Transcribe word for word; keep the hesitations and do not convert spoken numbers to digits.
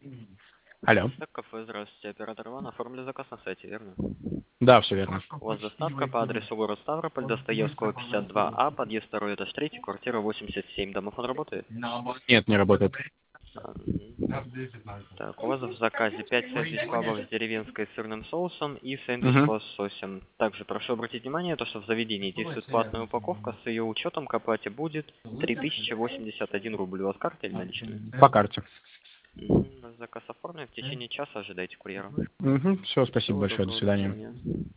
Алло. Так, кафе, здравствуйте, оператор Иван, оформили заказ на сайте, верно? Да, все верно. У вас доставка по адресу город Ставрополь, Достоевского, пятьдесят два А, подъезд второй, этаж третий, квартира восемьдесят семь. Домофон работает? Нет, не работает. А, мгм. Так, у вас в заказе пять сэндвич-клабов с деревенской сырным соусом и сэндвич Угу. с лососем. Также прошу обратить внимание, то, что в заведении действует платная упаковка, с ее учетом к оплате будет три тысячи восемьдесят один рубль. У вас карта или наличные? По карте. Мгм. Заказ оформлен, в течение часа ожидайте курьера. Угу. Все, спасибо Всего большое, до доброго, до свидания. свидания.